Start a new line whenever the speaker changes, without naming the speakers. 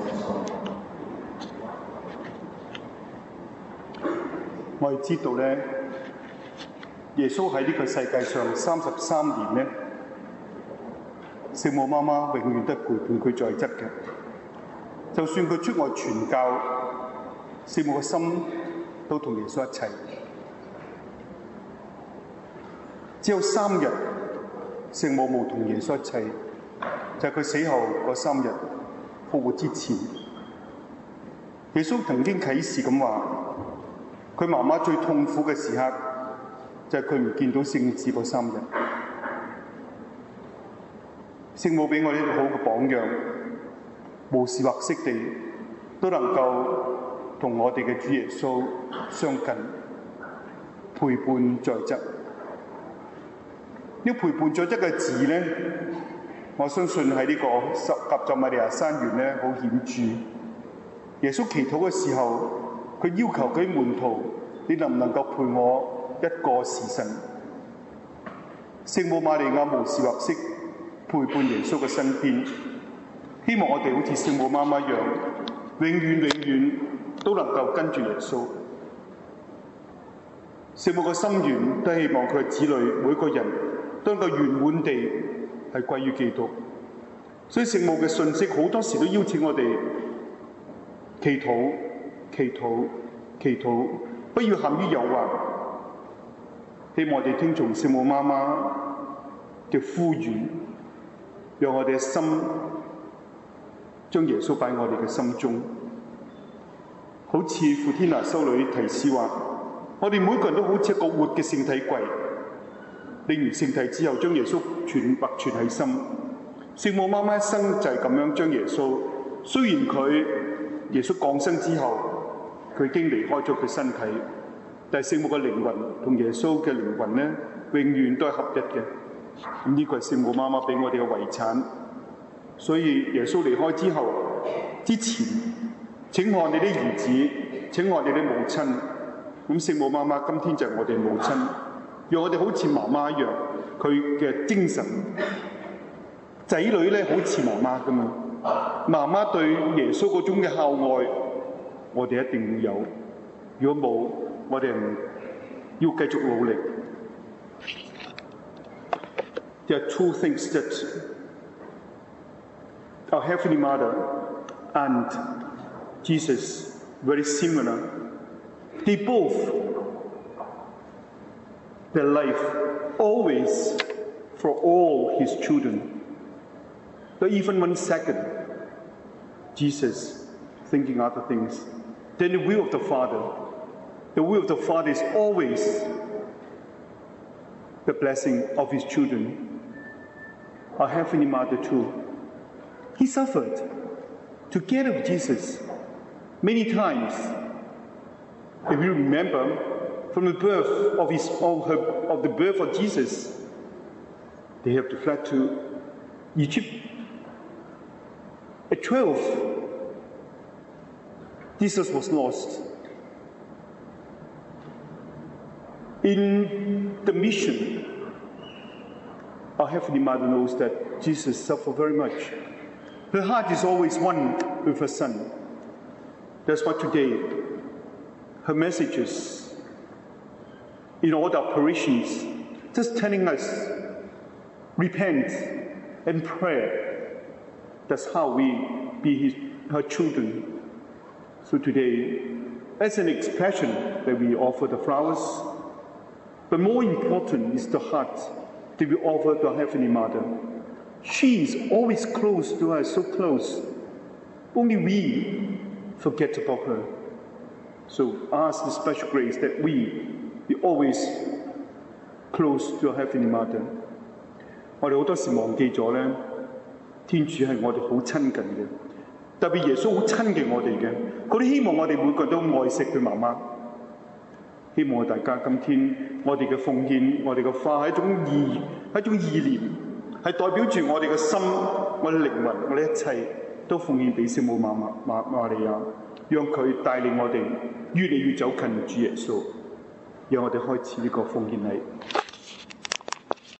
我哋知道咧，耶穌喺呢個世界上33年咧，聖母媽媽永遠都陪伴佢在側嘅。就算佢出外傳教，聖母嘅心都同耶穌一齊。只有3日，聖母冇同耶穌一齊，就係佢死後嗰3日復活之前。耶穌曾經啟示咁話，佢媽媽最痛苦嘅時刻就係佢唔見到聖子嗰3日。聖母俾我哋一個好嘅榜樣，無時或息地都能夠同我哋嘅主耶穌相近，陪伴在側。呢陪伴在側嘅字咧，我相信喺呢個甲狀馬利亞山園咧好顯著。耶穌祈禱嘅時候，佢要求佢門徒：你能唔能夠陪我一個時辰？聖母瑪利亞無時或息陪伴耶穌嘅身邊，希望我哋好似聖母媽媽一樣，永遠都能夠跟住耶穌。聖母嘅心願都希望佢嘅子女每個人都能夠圓滿地係歸於基督。所以聖母嘅信息好多時都邀請我哋祈禱、祈禱、祈禱，不要陷於誘惑。希望我哋聽從聖母媽媽嘅呼籲，讓我哋嘅心將耶穌擺喺我哋嘅心中。好似傅天娜修女提示話，我哋每個人都好似一個活嘅聖體櫃，領完聖體之後將耶穌默存喺心。聖母媽媽一生就係咁樣將耶穌，雖然耶穌降生之後佢已經離開咗佢身體，但係聖母嘅靈魂同耶穌嘅靈魂咧永遠都係合一嘅。咁呢個係聖母媽媽俾我哋嘅遺產。所以耶穌離開之後之前，請看你啲兒子，請看你啲母親。咁聖母媽媽今天就係我哋母親，讓我哋好似媽媽一樣，佢嘅精神。仔女咧好似媽媽㗎嘛，媽媽對耶穌嗰種嘅孝愛，我哋一定要有。如果冇，我哋要繼續努力。There are 2 things that our Heavenly Mother and Jesus very similar. They both, their life always for all his children. But even 1 second, Jesus thinking other things than the will of the Father. The will of the Father is always the blessing of his children. Our Heavenly Mother too. He suffered together with Jesus many times. If you remember, from the birth of the birth of Jesus, they have to fly to Egypt. At 12, Jesus was lost. In the mission, our Heavenly Mother knows that Jesus suffered very much. Her heart is always one with her Son. That's why today, her messages in all the apparitions, just telling us, repent and pray. That's how we be her children. So today, as an expression that we offer the flowers, but more important is the heart that we offer to our Heavenly Mother. She is always close to us, so close. Only we forget about her. So ask the special grace that we be always close to our Heavenly Mother. 我哋好多時忘記咗咧，天主係我哋好親近嘅，特別耶穌好親近我哋嘅，佢都希望我哋每個人都愛惜佢媽媽。希望大家今天我哋嘅奉獻，我哋嘅花係一種意念，係代表住我哋嘅心、我哋靈魂、我哋一切都奉獻俾聖母瑪利亞，讓佢帶領我哋越嚟越走近主耶穌。讓我哋開始呢個奉獻禮。